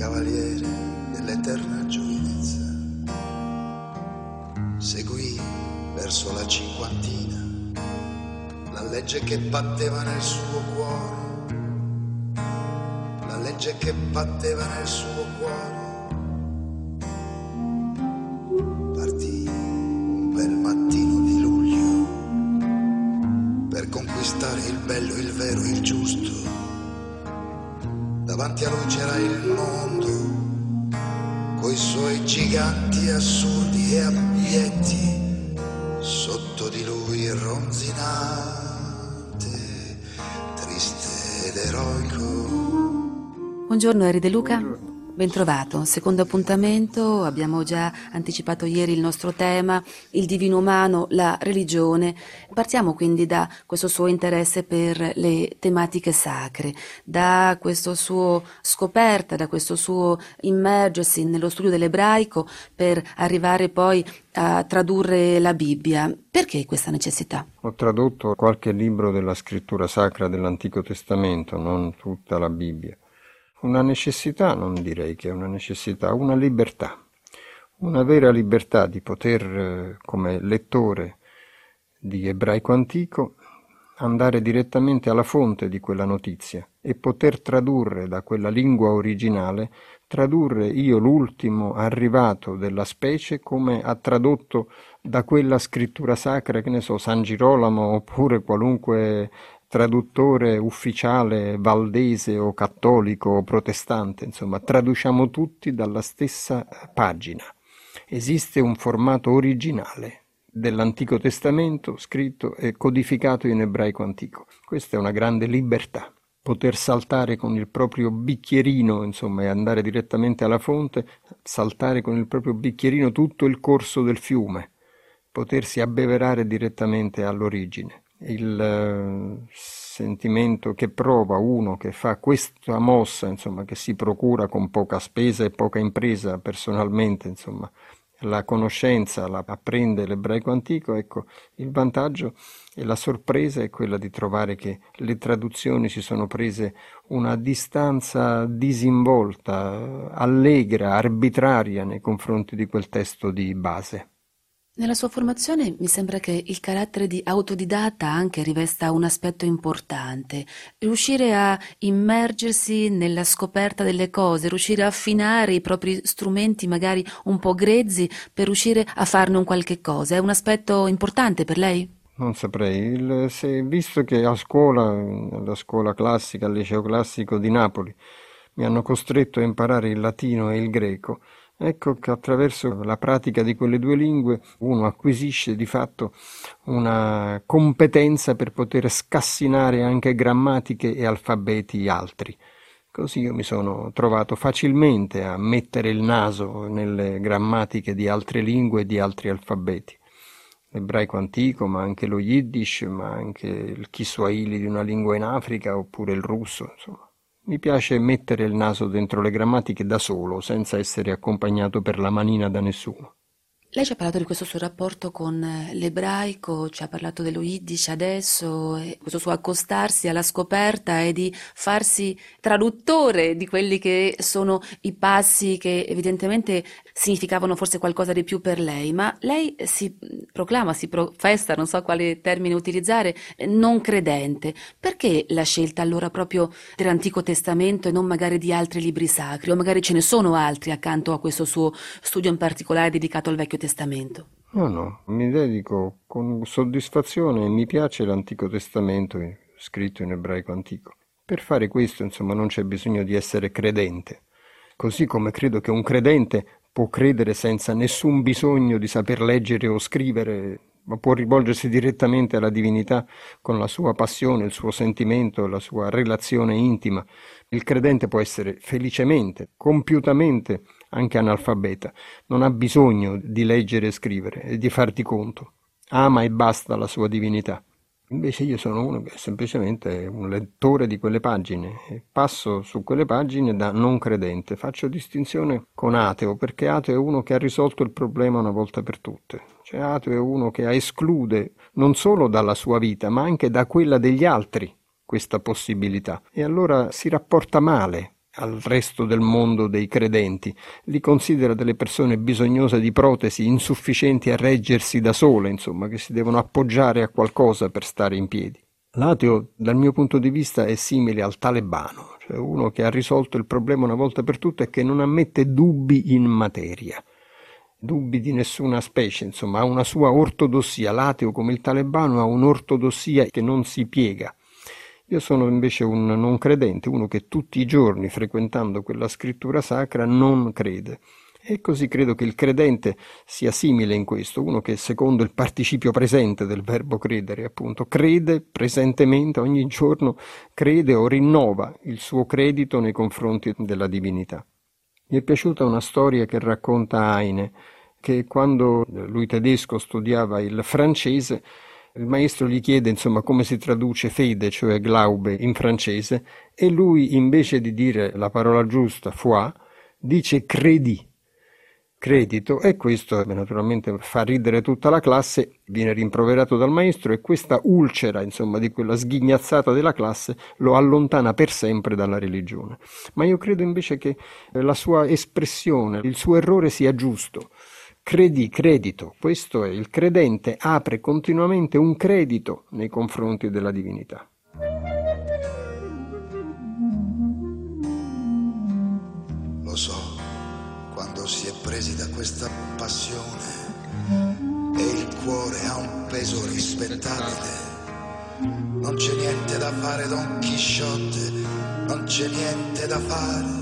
cavaliere dell'eterna giovinezza. Seguì verso la cinquantina la legge che batteva nel suo cuore, la legge che batteva nel suo cuore. Partì un bel mattino di luglio per conquistare il bello, il vero, il giusto. Davanti a lui c'era il mondo, coi suoi giganti assurdi e abietti, sotto di lui ronzinante, triste ed eroico. Buongiorno Eri De Luca. Bentrovato, secondo appuntamento, abbiamo già anticipato ieri il nostro tema, il divino umano, la religione. Partiamo quindi da questo suo interesse per le tematiche sacre, da questo suo scoperta, da questo suo immergersi nello studio dell'ebraico per arrivare poi a tradurre la Bibbia. Perché questa necessità? Ho tradotto qualche libro della scrittura sacra dell'Antico Testamento, non tutta la Bibbia. Una necessità, non direi che è una necessità, una libertà, una vera libertà di poter, come lettore di ebraico antico, andare direttamente alla fonte di quella notizia e poter tradurre da quella lingua originale, tradurre io l'ultimo arrivato della specie come ha tradotto da quella scrittura sacra, che ne so, San Girolamo oppure qualunque traduttore ufficiale valdese o cattolico o protestante, insomma, traduciamo tutti dalla stessa pagina. Esiste un formato originale dell'Antico Testamento scritto e codificato in ebraico antico. Questa è una grande libertà. Poter saltare con il proprio bicchierino, insomma, e andare direttamente alla fonte, saltare con il proprio bicchierino tutto il corso del fiume, potersi abbeverare direttamente all'origine. Il sentimento che prova uno che fa questa mossa, insomma, che si procura con poca spesa e poca impresa personalmente, insomma, la conoscenza, la apprende l'ebraico antico, ecco, il vantaggio e la sorpresa è quella di trovare che le traduzioni si sono prese una distanza disinvolta, allegra, arbitraria nei confronti di quel testo di base. Nella sua formazione mi sembra che il carattere di autodidatta anche rivesta un aspetto importante. Riuscire a immergersi nella scoperta delle cose, riuscire a affinare i propri strumenti magari un po' grezzi per riuscire a farne un qualche cosa. È un aspetto importante per lei? Non saprei, visto che a scuola, alla scuola classica, al liceo classico di Napoli, mi hanno costretto a imparare il latino e il greco. Ecco che attraverso la pratica di quelle due lingue uno acquisisce di fatto una competenza per poter scassinare anche grammatiche e alfabeti altri. Così io mi sono trovato facilmente a mettere il naso nelle grammatiche di altre lingue e di altri alfabeti. L'ebraico antico, ma anche lo Yiddish, ma anche il Kiswahili di una lingua in Africa, oppure il russo, insomma. Mi piace mettere il naso dentro le grammatiche da solo, senza essere accompagnato per la manina da nessuno. Lei ci ha parlato di questo suo rapporto con l'ebraico, ci ha parlato dello Yiddish adesso, e questo suo accostarsi alla scoperta e di farsi traduttore di quelli che sono i passi che evidentemente significavano forse qualcosa di più per lei, ma lei si proclama, si professa, non so quale termine utilizzare, non credente. Perché la scelta allora proprio dell'Antico Testamento e non magari di altri libri sacri, o magari ce ne sono altri accanto a questo suo studio in particolare dedicato al Vecchio Testamento? No, mi dedico con soddisfazione e mi piace l'Antico Testamento scritto in ebraico antico. Per fare questo, insomma, non c'è bisogno di essere credente. Così come credo che un credente può credere senza nessun bisogno di saper leggere o scrivere, ma può rivolgersi direttamente alla divinità con la sua passione, il suo sentimento, la sua relazione intima. Il credente può essere felicemente, compiutamente anche analfabeta, non ha bisogno di leggere e scrivere e di far di conto, ama e basta la sua divinità. Invece io sono uno che è semplicemente un lettore di quelle pagine e passo su quelle pagine da non credente. Faccio distinzione con ateo, perché ateo è uno che ha risolto il problema una volta per tutte. Cioè ateo è uno che esclude non solo dalla sua vita ma anche da quella degli altri questa possibilità, e allora si rapporta male al resto del mondo dei credenti, li considera delle persone bisognose di protesi, insufficienti a reggersi da sole, insomma, che si devono appoggiare a qualcosa per stare in piedi. L'ateo, dal mio punto di vista, è simile al talebano, cioè uno che ha risolto il problema una volta per tutte e che non ammette dubbi in materia. Dubbi di nessuna specie, insomma, ha una sua ortodossia. L'ateo, come il talebano, ha un'ortodossia che non si piega. Io sono invece un non credente, uno che tutti i giorni, frequentando quella scrittura sacra, non crede. E così credo che il credente sia simile in questo, uno che secondo il participio presente del verbo credere, appunto, crede presentemente, ogni giorno crede o rinnova il suo credito nei confronti della divinità. Mi è piaciuta una storia che racconta Heine, che quando lui tedesco studiava il francese, il maestro gli chiede insomma come si traduce fede, cioè glaube in francese, e lui invece di dire la parola giusta, foi, dice credi, credito, e questo naturalmente fa ridere tutta la classe, viene rimproverato dal maestro e questa ulcera, insomma, di quella sghignazzata della classe lo allontana per sempre dalla religione. Ma io credo invece che la sua espressione, il suo errore sia giusto. Credi, credito, questo è, il credente apre continuamente un credito nei confronti della divinità. Lo so, quando si è presi da questa passione e il cuore ha un peso rispettabile, non c'è niente da fare, Don Chisciotte, non c'è niente da fare.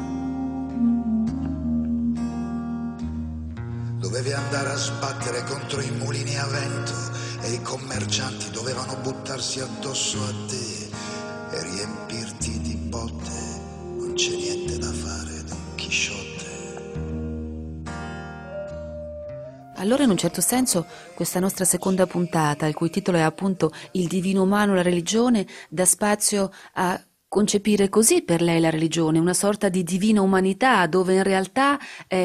Dovevi andare a sbattere contro i mulini a vento e i commercianti dovevano buttarsi addosso a te e riempirti di botte. Non c'è niente da fare, Don Chisciotte. Allora, in un certo senso, questa nostra seconda puntata, il cui titolo è appunto Il divino umano, la religione, dà spazio a concepire così per lei la religione, una sorta di divina umanità, dove in realtà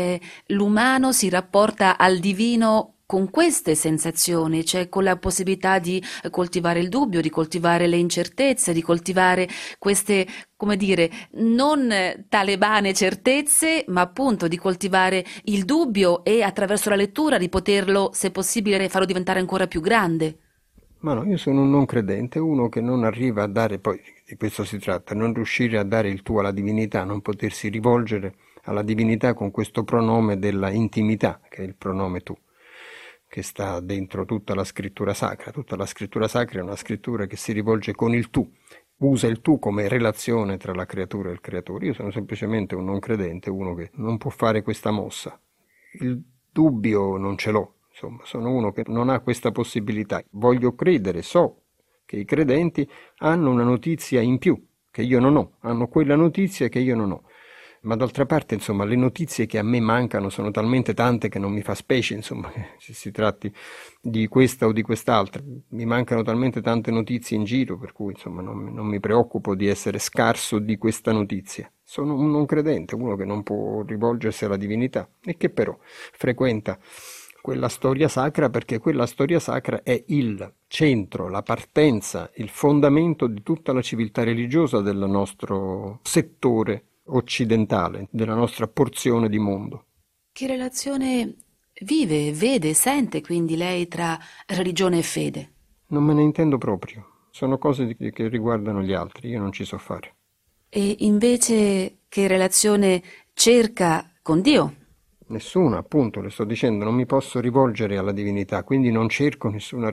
l'umano si rapporta al divino con queste sensazioni, cioè con la possibilità di coltivare il dubbio, di coltivare le incertezze, di coltivare queste, come dire, non talebane certezze, ma appunto di coltivare il dubbio e attraverso la lettura di poterlo, se possibile, farlo diventare ancora più grande. Ma no, io sono un non credente, uno che non arriva a dare, poi di questo si tratta, non riuscire a dare il tuo alla divinità, non potersi rivolgere alla divinità con questo pronome della intimità, che è il pronome tu, che sta dentro tutta la scrittura sacra. Tutta la scrittura sacra è una scrittura che si rivolge con il tu, usa il tu come relazione tra la creatura e il creatore. Io sono semplicemente un non credente, uno che non può fare questa mossa. Il dubbio non ce l'ho. Insomma, sono uno che non ha questa possibilità. Voglio credere, so che i credenti hanno una notizia in più, che io non ho, hanno quella notizia che io non ho. Ma d'altra parte, insomma, le notizie che a me mancano sono talmente tante che non mi fa specie, insomma, che si tratti di questa o di quest'altra. Mi mancano talmente tante notizie in giro, per cui, insomma, non mi preoccupo di essere scarso di questa notizia. Sono un non credente, uno che non può rivolgersi alla divinità e che però frequenta quella storia sacra, perché quella storia sacra è il centro, la partenza, il fondamento di tutta la civiltà religiosa del nostro settore occidentale, della nostra porzione di mondo. Che relazione vive, vede, sente quindi lei tra religione e fede? Non me ne intendo proprio, sono cose che riguardano gli altri, io non ci so fare. E invece che relazione cerca con Dio? Nessuna, appunto, le sto dicendo, non mi posso rivolgere alla divinità, quindi non cerco nessuna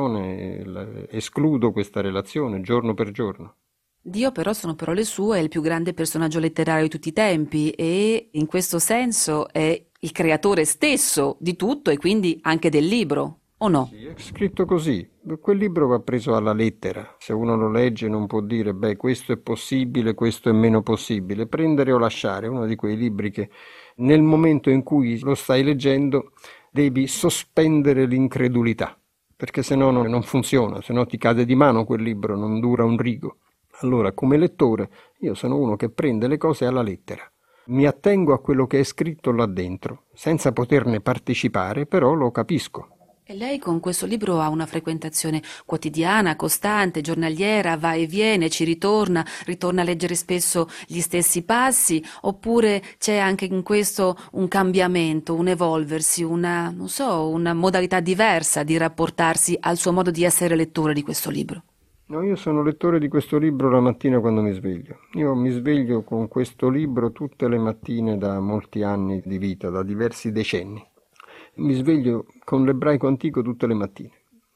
relazione, escludo questa relazione giorno per giorno. Dio però, sono parole sue, è il più grande personaggio letterario di tutti i tempi e in questo senso è il creatore stesso di tutto e quindi anche del libro, o no? Sì, è scritto così, quel libro va preso alla lettera, se uno lo legge non può dire beh questo è possibile, questo è meno possibile, prendere o lasciare, uno di quei libri che nel momento in cui lo stai leggendo devi sospendere l'incredulità, perché se no non funziona, se no ti cade di mano quel libro, non dura un rigo. Allora, come lettore, io sono uno che prende le cose alla lettera. Mi attengo a quello che è scritto là dentro, senza poterne partecipare, però lo capisco. E lei con questo libro ha una frequentazione quotidiana, costante, giornaliera, va e viene, ci ritorna a leggere spesso gli stessi passi, oppure c'è anche in questo un cambiamento, un evolversi, non so, una modalità diversa di rapportarsi al suo modo di essere lettore di questo libro? No, io sono lettore di questo libro la mattina quando mi sveglio. Io mi sveglio con questo libro tutte le mattine da molti anni di vita, da diversi decenni. Mi sveglio con l'ebraico antico tutte le mattine.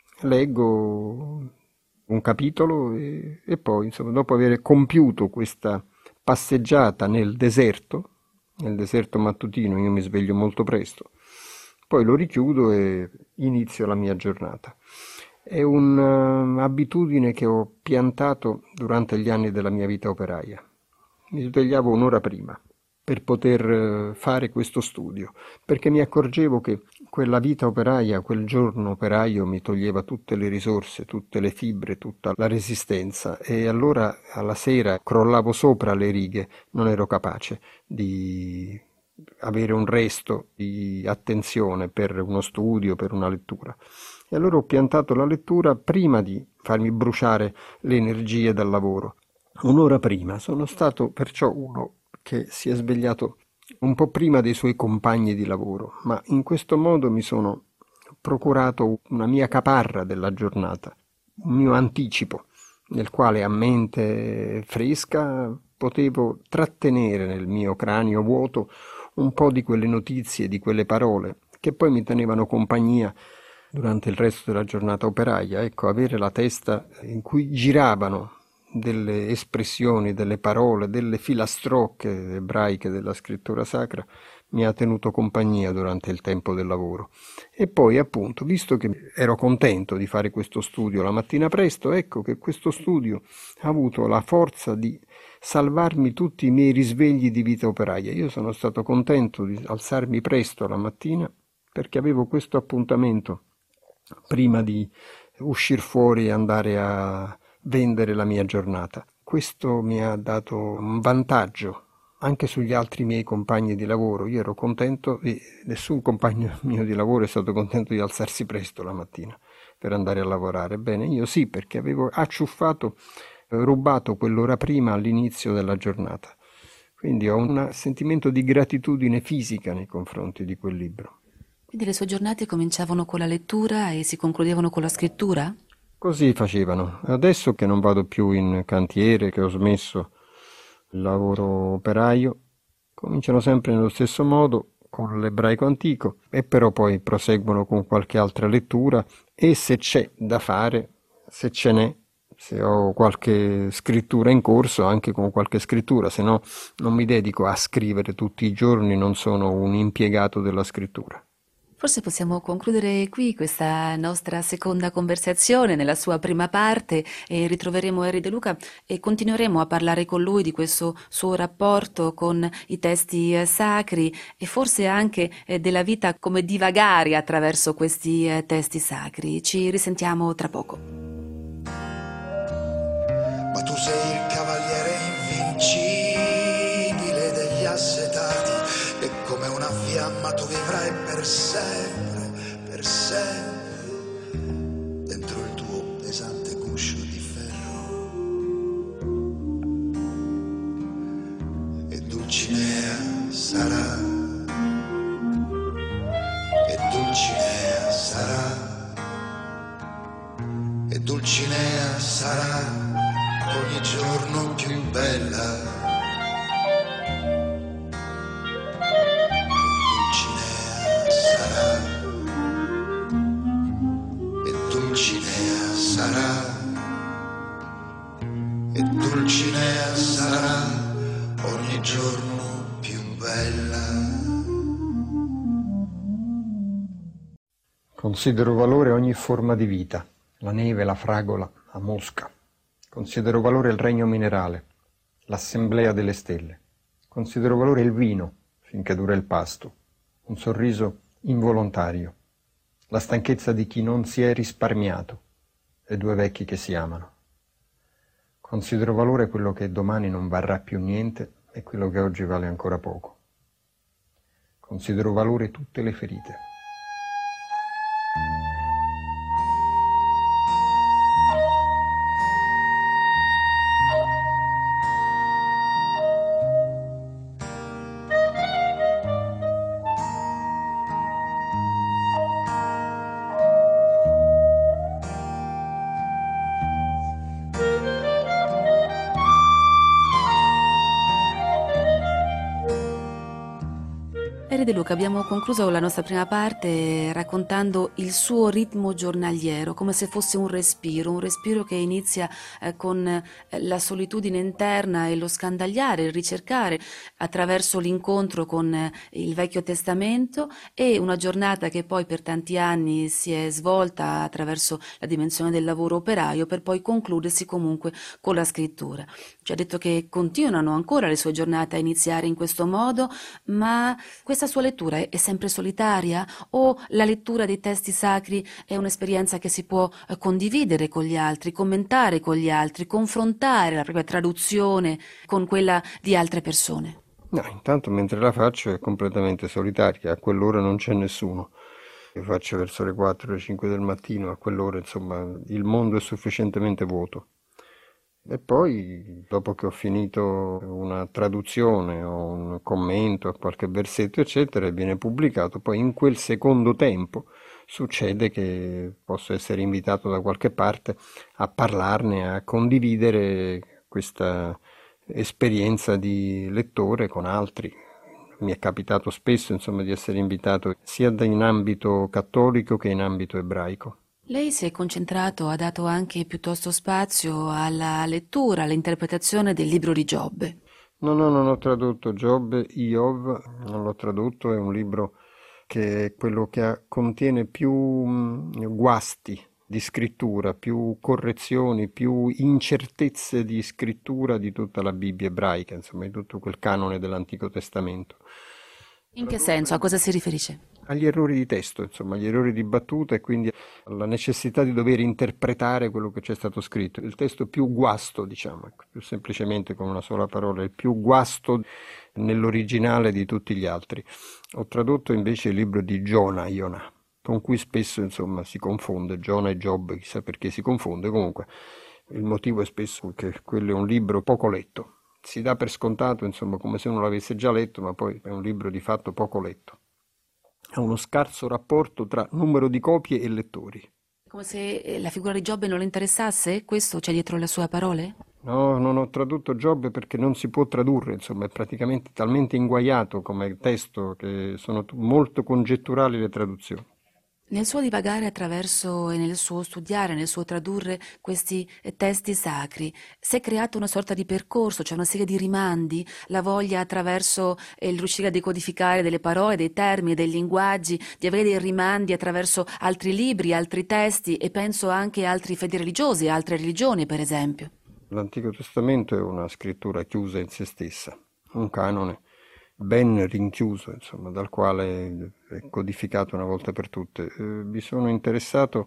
Leggo un capitolo e poi, insomma, dopo aver compiuto questa passeggiata nel deserto mattutino, io mi sveglio molto presto, poi lo richiudo e inizio la mia giornata. È un'abitudine che ho piantato durante gli anni della mia vita operaia. Mi svegliavo un'ora prima per poter fare questo studio, perché mi accorgevo che quella vita operaia, quel giorno operaio mi toglieva tutte le risorse, tutte le fibre, tutta la resistenza, e allora alla sera crollavo sopra le righe, non ero capace di avere un resto di attenzione per uno studio, per una lettura. E allora ho piantato la lettura prima di farmi bruciare le energie dal lavoro. Un'ora prima sono stato perciò uno che si è svegliato un po' prima dei suoi compagni di lavoro, ma in questo modo mi sono procurato una mia caparra della giornata, un mio anticipo, nel quale a mente fresca potevo trattenere nel mio cranio vuoto un po' di quelle notizie, di quelle parole, che poi mi tenevano compagnia durante il resto della giornata operaia. Ecco, avere la testa in cui giravano delle espressioni, delle parole, delle filastrocche ebraiche della scrittura sacra mi ha tenuto compagnia durante il tempo del lavoro. E poi, appunto, visto che ero contento di fare questo studio la mattina presto, ecco che questo studio ha avuto la forza di salvarmi tutti i miei risvegli di vita operaia. Io sono stato contento di alzarmi presto la mattina perché avevo questo appuntamento prima di uscire fuori e andare a vendere la mia giornata. Questo mi ha dato un vantaggio anche sugli altri miei compagni di lavoro. Io ero contento e nessun compagno mio di lavoro è stato contento di alzarsi presto la mattina per andare a lavorare. Bene, io sì, perché avevo acciuffato, rubato quell'ora prima all'inizio della giornata. Quindi ho un sentimento di gratitudine fisica nei confronti di quel libro. Quindi le sue giornate cominciavano con la lettura e si concludevano con la scrittura? Così facevano. Adesso che non vado più in cantiere, che ho smesso il lavoro operaio, cominciano sempre nello stesso modo, con l'ebraico antico, e però poi proseguono con qualche altra lettura, e se c'è da fare, se ce n'è, se ho qualche scrittura in corso, anche con qualche scrittura, se no non mi dedico a scrivere tutti i giorni, non sono un impiegato della scrittura. Forse possiamo concludere qui questa nostra seconda conversazione nella sua prima parte e ritroveremo Henri De Luca e continueremo a parlare con lui di questo suo rapporto con i testi sacri e forse anche della vita come divagare attraverso questi testi sacri. Ci risentiamo tra poco. Ma tu sei il cavaliere invincibile degli assetati, e come una fiamma tu vivrai per sempre, dentro il tuo pesante guscio di ferro. E Dulcinea sarà, e Dulcinea sarà, e Dulcinea sarà ogni giorno più bella. Dulcinea sarà, e Dulcinea sarà ogni giorno più bella. Considero valore ogni forma di vita, la neve, la fragola, la mosca. Considero valore il regno minerale, l'assemblea delle stelle. Considero valore il vino, finché dura il pasto, un sorriso involontario, la stanchezza di chi non si è risparmiato e due vecchi che si amano. Considero valore quello che domani non varrà più niente e quello che oggi vale ancora poco. Considero valore tutte le ferite. Eri De Luca, abbiamo concluso la nostra prima parte raccontando il suo ritmo giornaliero, come se fosse un respiro che inizia con la solitudine interna e lo scandagliare, il ricercare attraverso l'incontro con il Vecchio Testamento, e una giornata che poi per tanti anni si è svolta attraverso la dimensione del lavoro operaio, per poi concludersi comunque con la scrittura. Ci ha detto che continuano ancora le sue giornate a iniziare in questo modo, ma questa sua lettura è sempre solitaria, o la lettura dei testi sacri è un'esperienza che si può condividere con gli altri, commentare con gli altri, confrontare la propria traduzione con quella di altre persone? No, intanto mentre la faccio è completamente solitaria, a quell'ora non c'è nessuno. Io faccio verso le 4 o le 5 del mattino, a quell'ora insomma il mondo è sufficientemente vuoto. E poi, dopo che ho finito una traduzione o un commento a qualche versetto, eccetera, e viene pubblicato, poi in quel secondo tempo succede che posso essere invitato da qualche parte a parlarne, a condividere questa esperienza di lettore con altri. Mi è capitato spesso, insomma, di essere invitato sia in ambito cattolico che in ambito ebraico. Lei si è concentrato, ha dato anche piuttosto spazio alla lettura, all'interpretazione del libro di Giobbe. No, non ho tradotto Giobbe, Iov, non l'ho tradotto, è un libro che è quello che contiene più guasti di scrittura, più correzioni, più incertezze di scrittura di tutta la Bibbia ebraica, insomma, di tutto quel canone dell'Antico Testamento. In che senso? A cosa si riferisce? Agli errori di testo, insomma, agli errori di battuta, e quindi alla necessità di dover interpretare quello che c'è stato scritto. Il testo più guasto, diciamo, ecco, più semplicemente con una sola parola, il più guasto nell'originale di tutti gli altri. Ho tradotto invece il libro di Ionà, con cui spesso, insomma, si confonde Giona e Giobbe, chissà perché si confonde. Comunque il motivo è spesso che quello è un libro poco letto. Si dà per scontato, insomma, come se uno l'avesse già letto, ma poi è un libro di fatto poco letto. Ha uno scarso rapporto tra numero di copie e lettori. Come se la figura di Giobbe non le interessasse? Questo c'è dietro le sue parole? No, non ho tradotto Giobbe perché non si può tradurre, insomma, è praticamente talmente inguaiato come testo che sono molto congetturali le traduzioni. Nel suo divagare attraverso e nel suo studiare, nel suo tradurre questi testi sacri, si è creato una sorta di percorso, cioè una serie di rimandi, la voglia attraverso il riuscire a decodificare delle parole, dei termini, dei linguaggi, di avere dei rimandi attraverso altri libri, altri testi, e penso anche a altri fedi religiosi, altre religioni per esempio. L'Antico Testamento è una scrittura chiusa in se stessa, un canone ben rinchiuso, insomma, dal quale è codificato una volta per tutte. Mi sono interessato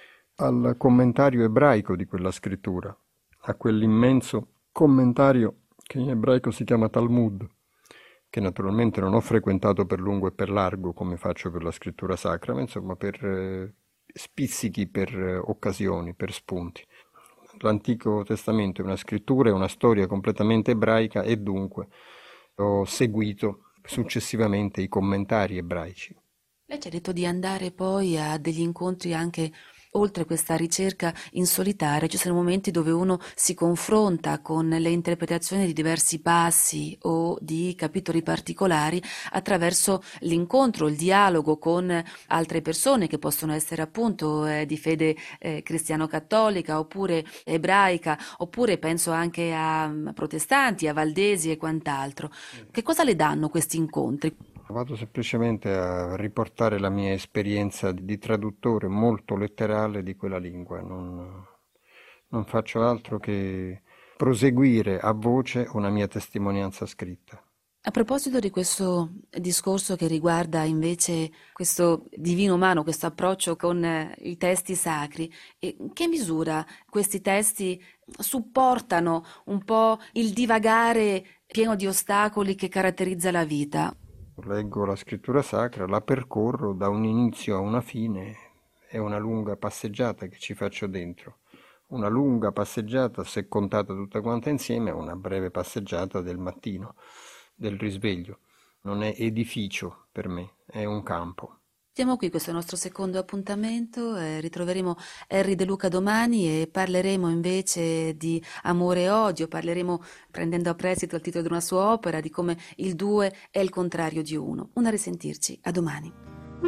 al commentario ebraico di quella scrittura, a quell'immenso commentario che in ebraico si chiama Talmud, che naturalmente non ho frequentato per lungo e per largo come faccio per la scrittura sacra, ma insomma per spizzichi, per occasioni, per spunti. L'Antico Testamento è una scrittura, è una storia completamente ebraica, e dunque ho seguito successivamente i commentari ebraici. Lei ci ha detto di andare poi a degli incontri anche oltre questa ricerca in solitaria. Ci sono momenti dove uno si confronta con le interpretazioni di diversi passi o di capitoli particolari attraverso l'incontro, il dialogo con altre persone che possono essere appunto di fede cristiano-cattolica oppure ebraica, oppure penso anche a protestanti, a valdesi e quant'altro. Che cosa le danno questi incontri? Vado semplicemente a riportare la mia esperienza di traduttore molto letterale di quella lingua, non faccio altro che proseguire a voce una mia testimonianza scritta. A proposito di questo discorso che riguarda invece questo divino umano, questo approccio con i testi sacri, in che misura questi testi supportano un po' il divagare pieno di ostacoli che caratterizza la vita? Leggo la scrittura sacra, la percorro da un inizio a una fine, è una lunga passeggiata che ci faccio dentro. Una lunga passeggiata, se contata tutta quanta insieme, è una breve passeggiata del mattino, del risveglio. Non è edificio per me, è un campo. Chiudiamo qui questo nostro secondo appuntamento, ritroveremo Henry De Luca domani e parleremo invece di amore e odio, parleremo prendendo a prestito il titolo di una sua opera, di come il due è il contrario di uno. Un a risentirci, a domani.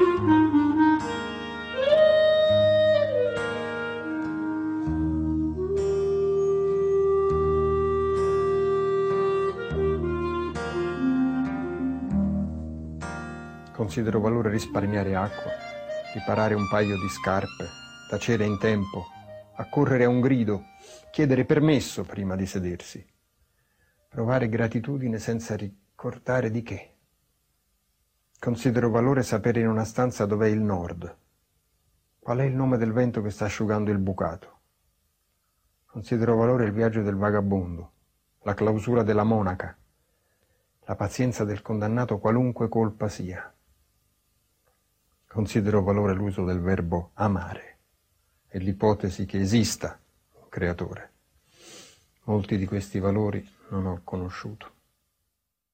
Considero valore risparmiare acqua, riparare un paio di scarpe, tacere in tempo, accorrere a un grido, chiedere permesso prima di sedersi, provare gratitudine senza ricordare di che. Considero valore sapere in una stanza dov'è il nord, qual è il nome del vento che sta asciugando il bucato. Considero valore il viaggio del vagabondo, la clausura della monaca, la pazienza del condannato qualunque colpa sia. Considero valore l'uso del verbo amare e l'ipotesi che esista un creatore. Molti di questi valori non ho conosciuto.